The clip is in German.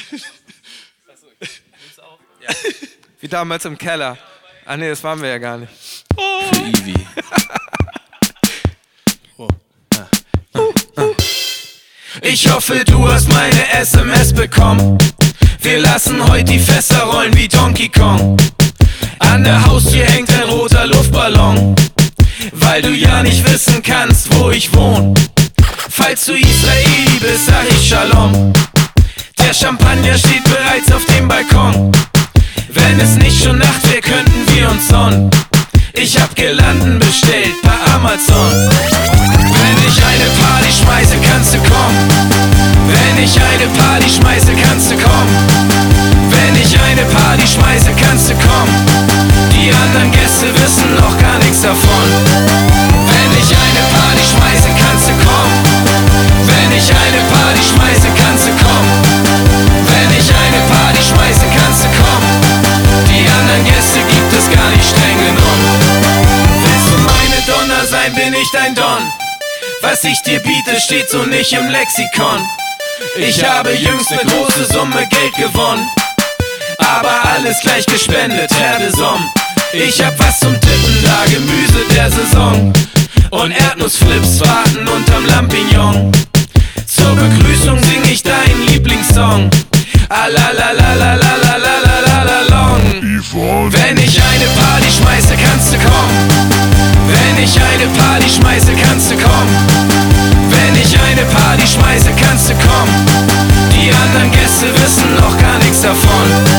Ja. Wie damals im Keller. Ah ne, das waren wir ja gar nicht. Für Ivi. Ich hoffe, du hast meine SMS bekommen. Wir lassen heute die Fässer rollen wie Donkey Kong. An der Haustür hängt ein roter Luftballon, weil du ja nicht wissen kannst, wo ich wohn. Falls du Israeli bist, sag ich Shalom. Der Champagner steht bereits auf dem Balkon. Wenn es nicht schon Nacht wäre, könnten wir uns sonnen. Ich hab Girlanden bestellt bei Amazon. Wenn ich eine Party schmeiße, kannst du kommen. Wenn ich eine Party schmeiße, kannst du kommen. Wenn ich eine Party schmeiße, kannst du kommen. Die anderen Gäste wissen noch gar nichts davon. Wenn ich eine Party schmeiße, kannst du kommen. Wenn ich eine Party schmeiße, kannst du kommen. Wenn ich eine Party schmeiße, kannst du kommen. Die anderen Gäste gibt es gar nicht streng genommen. Willst du meine Donna sein, bin ich dein Don. Was ich dir biete, steht so nicht im Lexikon. Ich habe jüngst eine große Summe Geld gewonnen, aber alles gleich gespendet, Herr de Somme. Ich hab was zum Tippen da, Gemüse der Saison. Und Erdnussflips warten unterm Lampignon. Zur Begrüßung sing ich deinen Lieblingssong. Alalalalalalalalalalong. Wenn ich eine Party schmeiße, kannst du kommen. Wenn ich eine Party schmeiße, kannst du kommen. Wenn ich eine Party schmeiße, kannst du kommen. Die anderen Gäste wissen noch gar nichts davon.